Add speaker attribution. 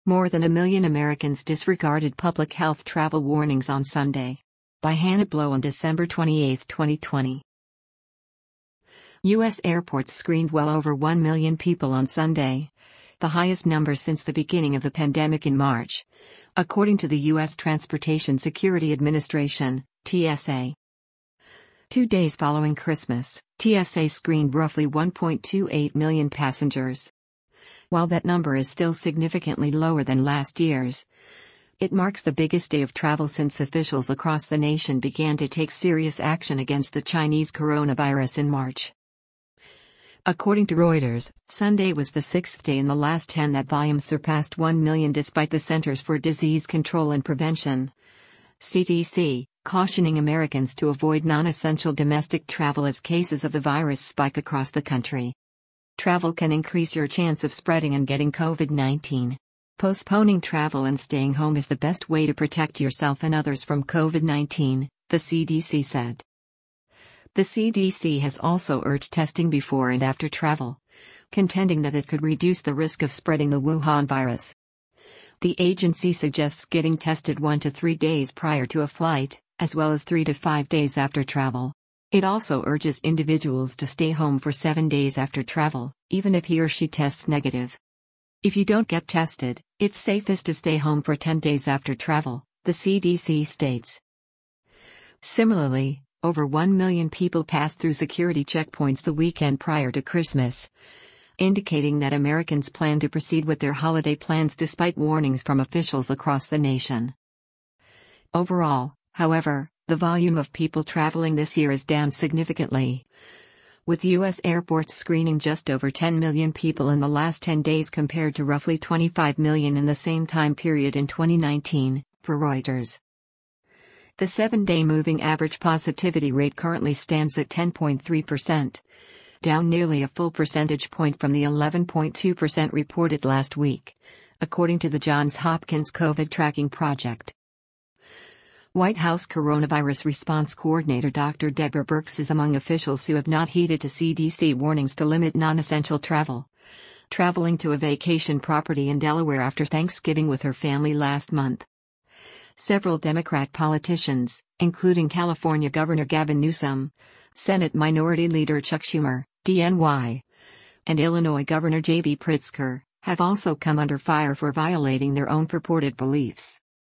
Speaker 1: More than 1 million Americans disregarded public health travel warnings on Sunday. By Hannah Blow on December 28, 2020. U.S. airports screened well over 1 million people on Sunday, the highest number since the beginning of the pandemic in March, according to the U.S. Transportation Security Administration, TSA. 2 days following Christmas, TSA screened roughly 1.28 million passengers. While that number is still significantly lower than last year's, it marks the biggest day of travel since officials across the nation began to take serious action against the Chinese coronavirus in March. According to Reuters, Sunday was the 6th day in the last 10 that volume surpassed 1 million despite the Centers for Disease Control and Prevention, CDC, cautioning Americans to avoid non-essential domestic travel as cases of the virus spike across the country. Travel can increase your chance of spreading and getting COVID-19. Postponing travel and staying home is the best way to protect yourself and others from COVID-19, the CDC said. The CDC has also urged testing before and after travel, contending that it could reduce the risk of spreading the Wuhan virus. The agency suggests getting tested 1 to 3 days prior to a flight, as well as 3 to 5 days after travel. It also urges individuals to stay home for 7 days after travel, even if he or she tests negative. If you don't get tested, it's safest to stay home for 10 days after travel, the CDC states. Similarly, over 1 million people passed through security checkpoints the weekend prior to Christmas, indicating that Americans plan to proceed with their holiday plans despite warnings from officials across the nation. Overall, however, the volume of people traveling this year is down significantly, with U.S. airports screening just over 10 million people in the last 10 days compared to roughly 25 million in the same time period in 2019, per Reuters. The 7-day moving average positivity rate currently stands at 10.3%, down nearly a full percentage point from the 11.2% reported last week, according to the Johns Hopkins COVID Tracking Project. White House Coronavirus Response Coordinator Dr. Deborah Birx is among officials who have not heeded to CDC warnings to limit non-essential travel, traveling to a vacation property in Delaware after Thanksgiving with her family last month. Several Democrat politicians, including California Governor Gavin Newsom, Senate Minority Leader Chuck Schumer, DNY, and Illinois Governor J.B. Pritzker, have also come under fire for violating their own purported beliefs.